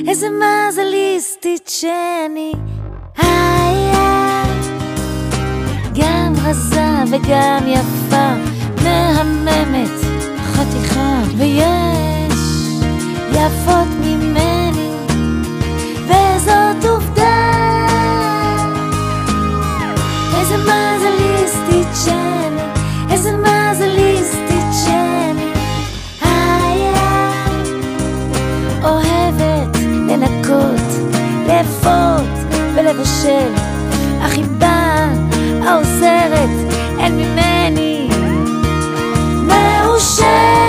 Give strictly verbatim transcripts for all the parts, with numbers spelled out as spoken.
איזה מזליסטית שאני, היי היי, גם רזה וגם יפה, מהממת חתיכה, ויש יפות ממני, וזאת עובדה. איזה מזליסטית שאני, איזה מזליסטית שאני, היי היי, אוהבת לנקות, לאפות ולבשל, אך היא באה העוזרת, אין ממני מאושרת.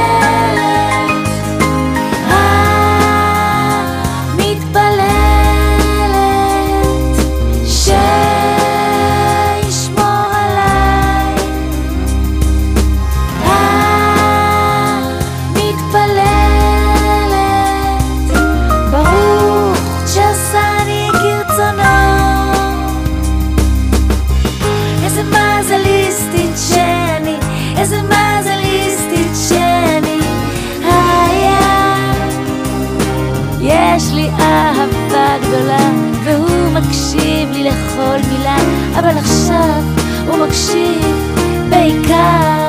אה, מתפללת שישמור עליי. אה, מתפללת ברוך שעשני כרצונו. איזה מזליסטית שאני, איזה מזליסטית שאני, היה יש לי אהבה גדולה, והוא מקשיב לי לכל מילה, אבל עכשיו הוא מקשיב בעיקר